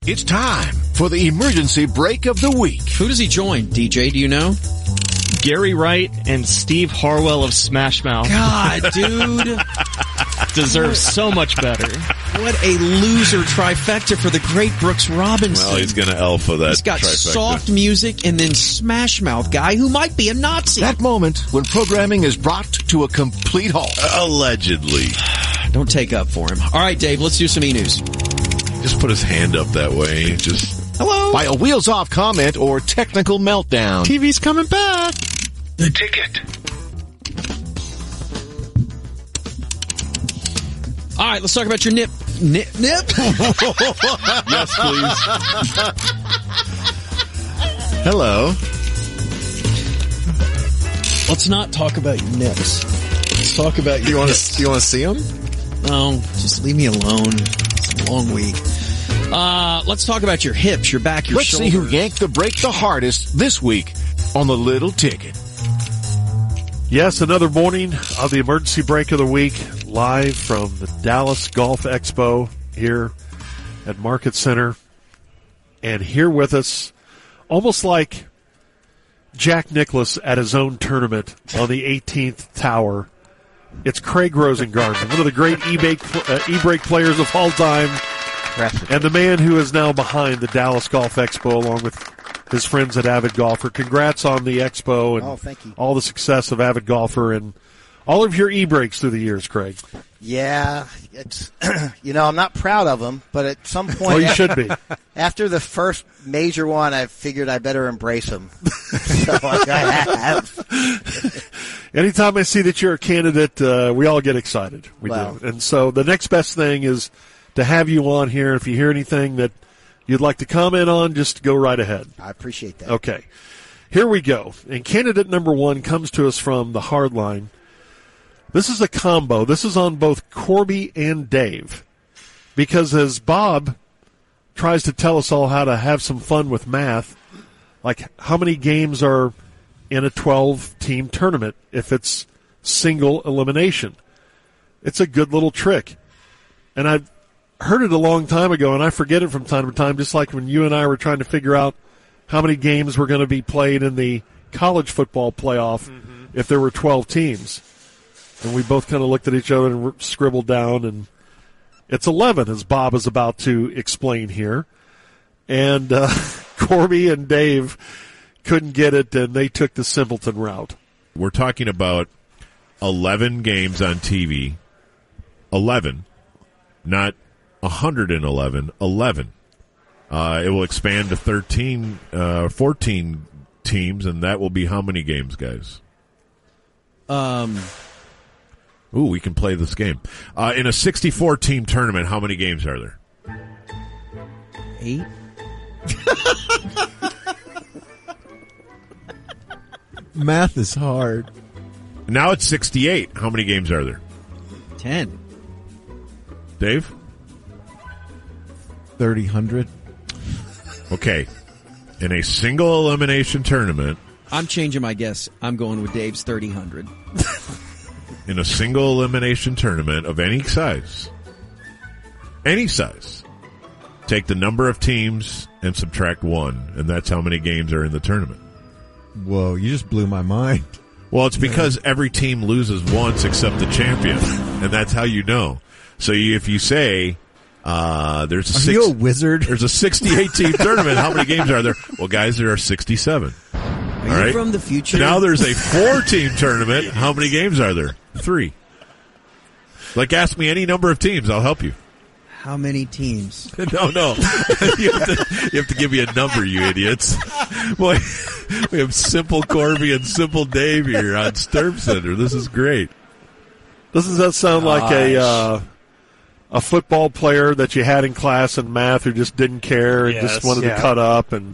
It's time for the emergency break of the week. Who does he join, DJ? Do you know? Gary Wright and Steve Harwell of Smash Mouth. God, dude. Deserves so much better. What a loser trifecta for the great Brooks Robinson. Well, he's going to alpha that. He's got trifecta. soft music and then Smash Mouth guy who might be a Nazi. That moment when programming is brought to a complete halt. Allegedly. Don't take up for him. All right, Dave, let's do some e-news. Just put his hand up that way. Just hello. By a wheels-off comment or technical meltdown. TV's coming back. The ticket. All right, let's talk about your nip. Nip? yes, please. Hello. Let's not talk about your nips. Let's talk about your nips. Do you want to see them? No, just leave me alone. It's a long week. Let's talk about your hips, your back, your Let's shoulders. see who yanked the break the hardest this week on the Little Ticket. Yes, another morning of the emergency break of the week, live from the Dallas Golf Expo here at Market Center. And here with us, almost like Jack Nicklaus at his own tournament on the 18th Tower, it's Craig Rosengarten, one of the great e-brake players of all time, and the man who is now behind the Dallas Golf Expo along with his friends at Avid Golfer. Congrats on the expo and thank you. all the success of Avid Golfer and all of your e-brakes through the years, Craig. Yeah, it's I'm not proud of them, but at some point, Well, you should be. After the first major one, I figured I better embrace them. So I have. Anytime I see that you're a candidate, we all get excited. We Wow. do. And so the next best thing is to have you on here. If you hear anything that you'd like to comment on, just go right ahead. I appreciate that. Okay. Here we go. And candidate number one comes to us from the Hardline. This is a combo. This is on both Corby and Dave. Because as Bob tries to tell us all how to have some fun with math, like how many games are in a 12-team tournament if it's single elimination? It's a good little trick. And I've heard it a long time ago, and I forget it from time to time, just like when you and I were trying to figure out how many games were going to be played in the college football playoff if there were 12 teams. And we both kind of looked at each other and scribbled down, and it's 11, as Bob is about to explain here. And Corby and Dave couldn't get it, and they took the simpleton route. We're talking about 11 games on TV. 11, not 111, 11. It will expand to 14 teams, and that will be how many games, guys? Ooh, we can play this game. In a 64-team tournament, how many games are there? 8. Math is hard. Now it's 68. How many games are there? 10. Dave? 3,000. Okay. In a single elimination tournament. I'm changing my guess. I'm going with Dave's 3,000. In a single elimination tournament of any size, take the number of teams and subtract 1, and that's how many games are in the tournament. Whoa, you just blew my mind. Well, it's because every team loses once except the champion, and that's how you know. So if you say there's Are you a wizard? There's a 68-team tournament, how many games are there? Well, guys, there are 67. Are you right? from the future? Now there's a 4-team tournament. How many games are there? 3. Like, ask me any number of teams. I'll help you. How many teams? No. you have to give me a number, you idiots. Boy, we have Simple Corby and Simple Dave here on Sturm Center. This is great. Doesn't that sound like a football player that you had in class in math who just didn't care and just wanted to cut up? And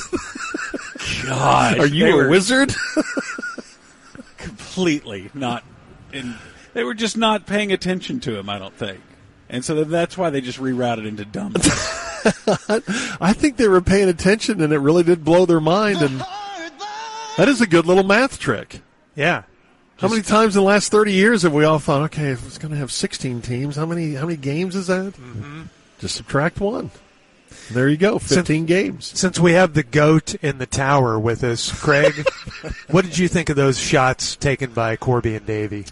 God, are you a wizard? Completely not. They were just not paying attention to him, I don't think. And so that's why they just rerouted into dumb. I think they were paying attention, and it really did blow their mind. And that is a good little math trick. Yeah. How many times in the last 30 years have we all thought, okay, if it's going to have 16 teams, how many games is that? Mm-hmm. Just subtract 1. There you go, 15 games. Since we have the GOAT in the tower with us, Craig, what did you think of those shots taken by Corby and Davey?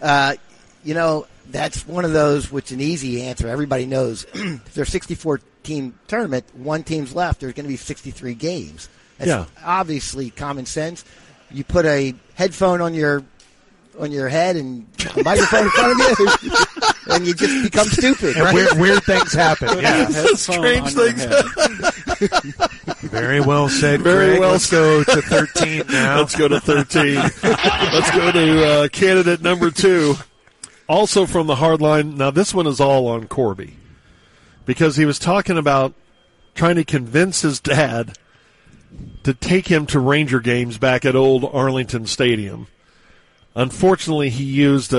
That's one of those which an easy answer. Everybody knows if there's a 64-team tournament, one team's left, there's going to be 63 games. That's obviously common sense. You put a headphone on your head and a microphone in front of you, and you just become stupid. And right? weird things happen. Yeah. Strange things. Very well said, Very Craig. well Let's go to 13 now. Let's go to 13. Let's go to candidate number 2. Also from the hard line. Now, this one is all on Corby because he was talking about trying to convince his dad to take him to Ranger games back at old Arlington Stadium. Unfortunately, he used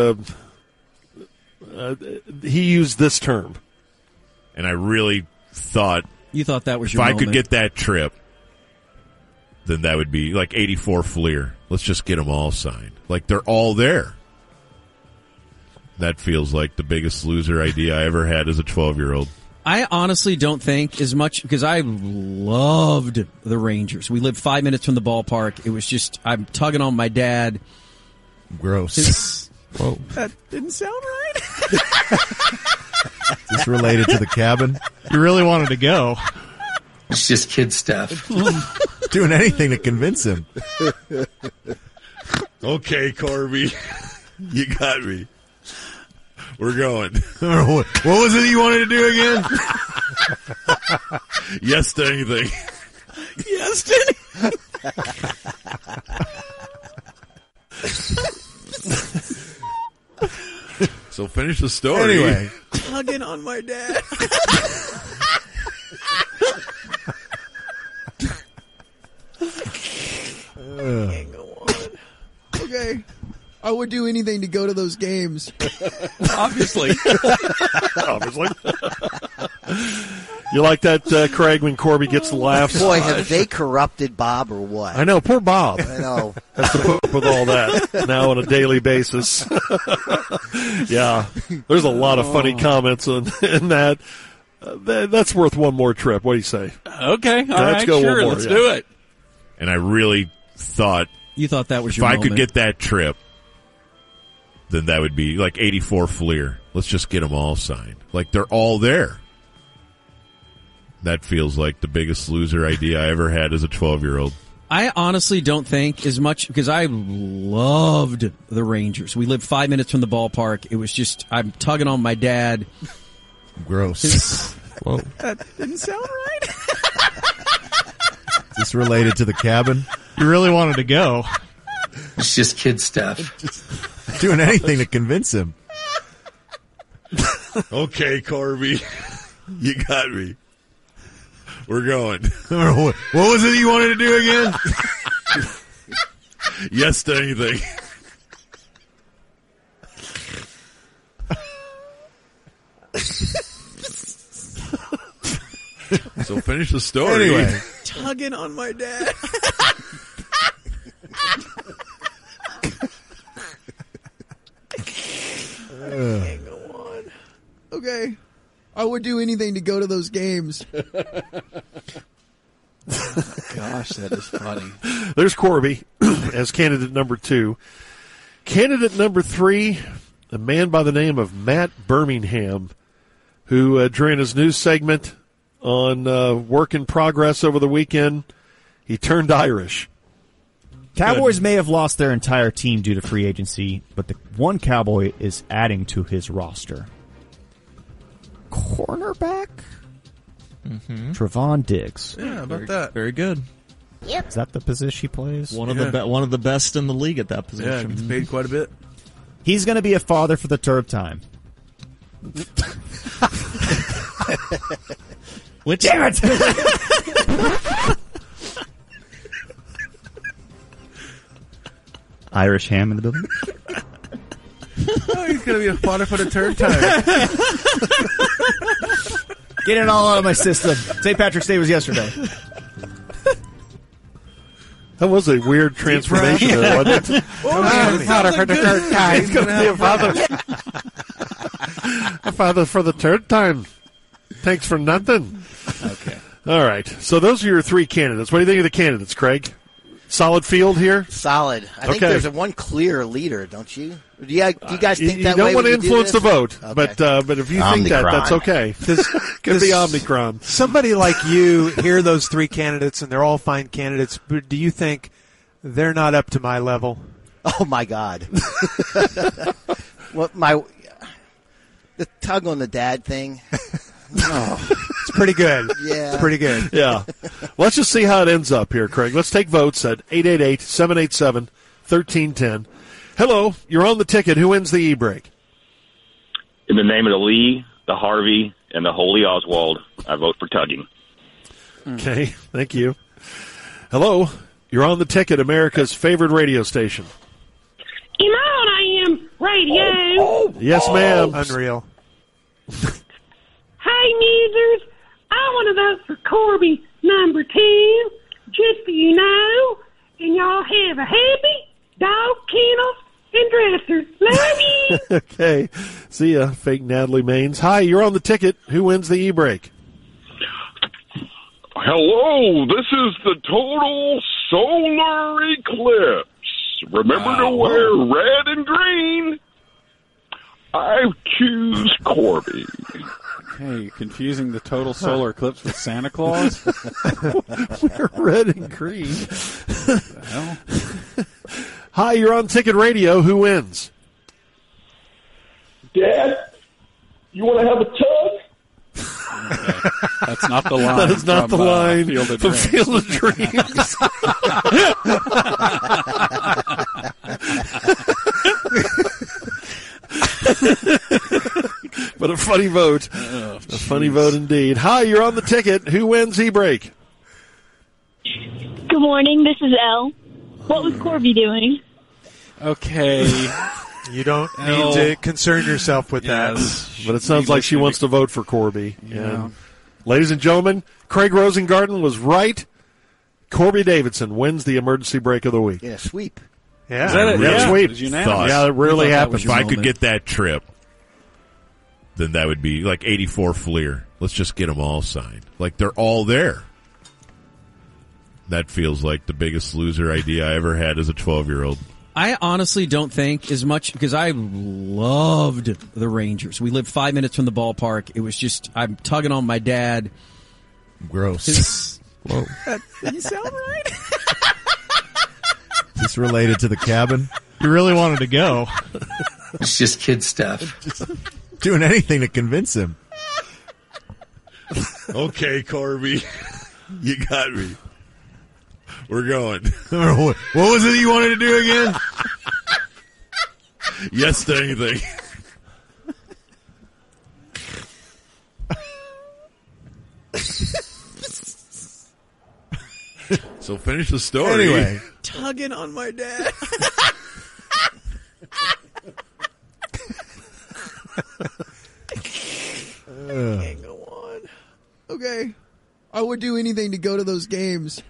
this term. And I really thought You thought that was your if I moment. could get that trip, then that would be like 84 Fleer. Let's just get them all signed. Like they're all there. That feels like the biggest loser idea I ever had as a 12-year-old. I honestly don't think as much because I loved the Rangers. We lived 5 minutes from the ballpark. It was just I'm tugging on my dad. Gross. Whoa, that didn't sound right. Is this related to the cabin? You really wanted to go. It's just kid stuff. Doing anything to convince him. Okay, Corby. You got me. We're going. What was it you wanted to do again? Yes to anything. Yes, Denny. So finish the story. Anyway. Tugging on my dad. Okay. I would do anything to go to those games. Obviously. Obviously. You like that, Craig, when Corby gets the laughs? Boy, have they corrupted Bob or what? I know, poor Bob. I know. Has to put up with all that now on a daily basis. Yeah, there's a lot of funny comments in that. That's worth one more trip. What do you say? Okay, all right, go sure, one more, let's do it. And I really thought You thought that was if your I moment. could get that trip, then that would be like 84 Fleer. Let's just get them all signed. Like they're all there. That feels like the biggest loser idea I ever had as a 12-year-old. I honestly don't think as much because I loved the Rangers. We lived 5 minutes from the ballpark. It was just I'm tugging on my dad. Gross. Whoa, that didn't sound right. Is this related to the cabin? You really wanted to go. It's just kid stuff. Doing anything to convince him. Okay, Corby. You got me. We're going. What was it you wanted to do again? Yes to anything. So finish the story. Anyway. Tugging on my dad. Can't go on. Okay. I would do anything to go to those games. Gosh, that is funny. There's Corby as candidate number 2. Candidate number 3, a man by the name of Matt Birmingham, who during his news segment on Work in Progress over the weekend, he turned Irish. Cowboys may have lost their entire team due to free agency, but the one Cowboy is adding to his roster. Cornerback? Mm-hmm. Trevon Diggs. Yeah, about that. Very good. Yep. Is that the position he plays? One of the best in the league at that position. Yeah, he's paid quite a bit. He's going to be a father for the third time. Which? Damn it! Irish ham in the building? Oh, he's going to be a father for the third time. Get it all out of my system. St. Patrick's Day was yesterday. That was a weird transformation there, wasn't it? Father for the third time. He's going to be a father. A father for the third time. Thanks for nothing. Okay. All right. So those are your three candidates. What do you think of the candidates, Craig? Solid field here? Solid. I think there's one clear leader, don't you? Do you guys think you that don't way want to when you do influence the this? vote, Okay. but if you think that, that's okay. Could be Omicron. Somebody like you hear those three candidates, and they're all fine candidates, but do you think they're not up to my level? Oh, my God. The tug on the dad thing. Oh. It's pretty good. Yeah. It's pretty good. Yeah. Let's just see how it ends up here, Craig. Let's take votes at 888-787-1310. Hello, you're on the ticket. Who wins the e-break? In the name of the Lee, the Harvey, and the Holy Oswald, I vote for tugging. Okay, thank you. Hello, you're on the ticket, America's favorite radio station. You know what I am, radio. Yes, ma'am. Unreal. Hey, Musers, I want to vote for Corby number 2, just so you know, and y'all have a happy dog kennels and dressers. Love you. Okay, see ya, fake Natalie Maines. Hi, you're on the ticket. Who wins the e-break? Hello, this is the total solar eclipse. Remember to wear red and green. I choose Corby. Hey, you're confusing the total solar eclipse with Santa Claus? We're red and green. The hell? Hi, you're on Ticket Radio. Who wins? Dad, you want to have a tug? That's not the line. That is not from, the line Field of from Dreams. Field of Dreams. But a funny vote. Oh, a funny vote indeed. Hi, you're on the ticket. Who wins e-break? Good morning. This is Elle. What was Corby doing? Okay. You don't need to concern yourself with that. But it sounds like she wants to vote for Corby. Yeah. And ladies and gentlemen, Craig Rosengarten was right. Corby Davidson wins the emergency break of the week. Yeah, sweep. Yeah. Is that it? Yeah, Yeah. sweep. It was unanimous. Yeah, it rarely happens. If I could get that trip, then that would be like 84 Fleer. Let's just get them all signed. Like they're all there. That feels like the biggest loser idea I ever had as a 12-year-old. I honestly don't think as much because I loved the Rangers. We lived 5 minutes from the ballpark. It was just I'm tugging on my dad. Gross. Whoa. You sound right. Is this related to the cabin? You really wanted to go. It's just kid stuff. Doing anything to convince him. Okay, Corby. You got me. We're going. What was it you wanted to do again? Yes to anything. So finish the story. Anyway. Tugging on my dad. Can't go on. Okay. I would do anything to go to those games.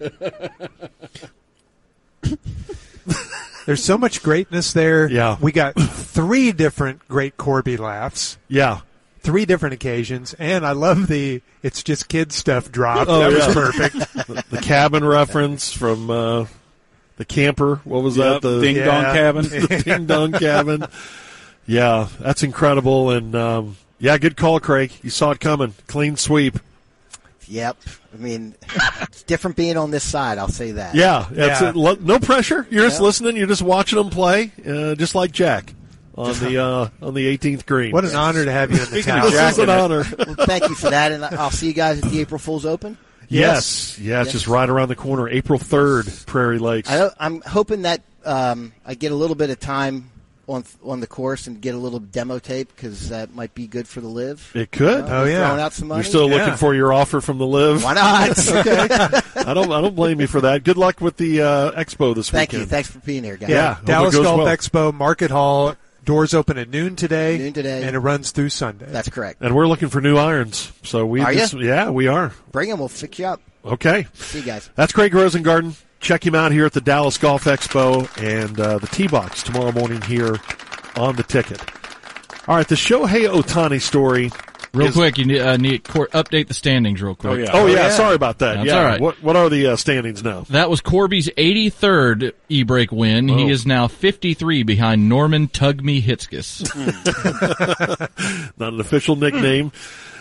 There's so much greatness there. Yeah. We got 3 different great Corby laughs. Yeah. 3 different occasions. And I love the it's just kid stuff drop. Oh, that yeah. was perfect. The cabin reference from the camper. What was that? The Ding Dong Cabin. The Ding Dong Cabin. Yeah, that's incredible. And, yeah, good call, Craig. You saw it coming. Clean sweep. Yep. I mean, it's different being on this side, I'll say that. Yeah. That's it. No pressure. You're just Yeah. listening. You're just watching them play, just like Jack on the 18th green. What an honor to have you in the Speaking town. of Jack, an honor. Well, thank you for that, and I'll see you guys at the April Fool's Open. Yes. Yeah, it's Yes. just right around the corner. April 3rd, Prairie Lakes. I'm hoping that I get a little bit of time on the course and get a little demo tape because that might be good for the live. It could. Oh, yeah. Throwing out some money. You're still looking for your offer from the live? Why not? Okay. I don't blame you for that. Good luck with the expo this Thank weekend. you. Thanks for being here, guys. Yeah. hope Dallas it goes Golf well. Expo, Market Hall. Doors open at noon today. And it runs through Sunday. That's correct. And we're looking for new irons. So we Are ya? Yeah, we are. Bring them. We'll fix you up. Okay. See you guys. That's Craig Rosengarten. Check him out here at the Dallas Golf Expo and the T-Box tomorrow morning here on the ticket. All right, the Shohei Ohtani story Real quick, you need update the standings real quick. Oh, yeah. Sorry about that. That's yeah. all right. What are the standings now? That was Corby's 83rd e-brake win. Whoa. He is now 53 behind Norman Tugme Hitzkes. Not an official nickname.